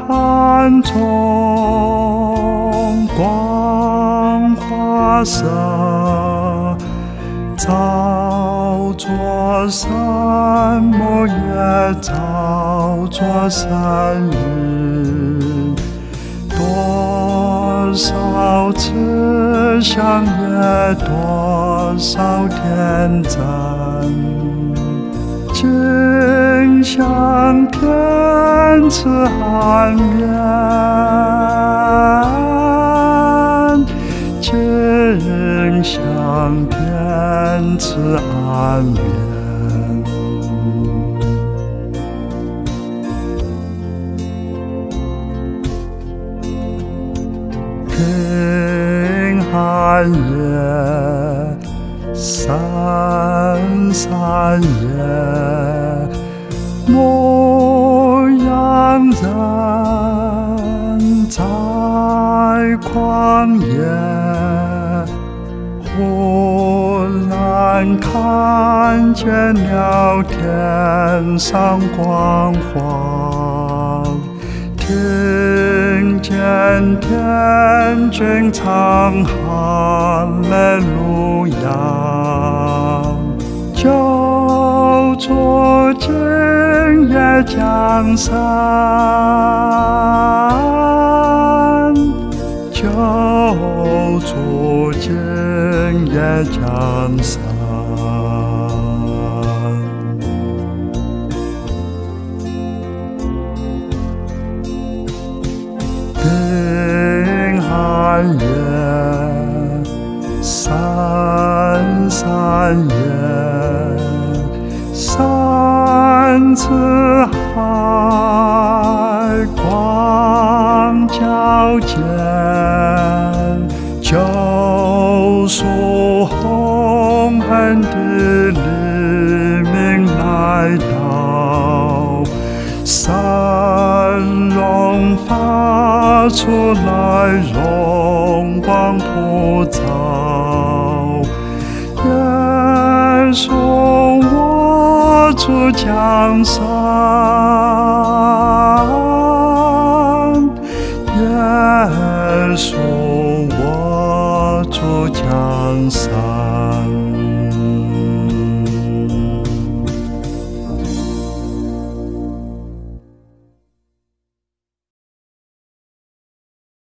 汉中光华色，照着山木也照着山云，多少次想也多少天真，竟向天赐安眠，竟向天赐安眠。平安夜，深山夜，牧羊人在旷野，忽然看见了天上光华，听见天君唱哈利路亚，救主今夜降生，救主今夜降生。平安夜，深山夜，山之海，光交间，救赎洪恩的黎明来到，神荣发出来，荣光普照，耶稣我主降生，耶稣我主降生。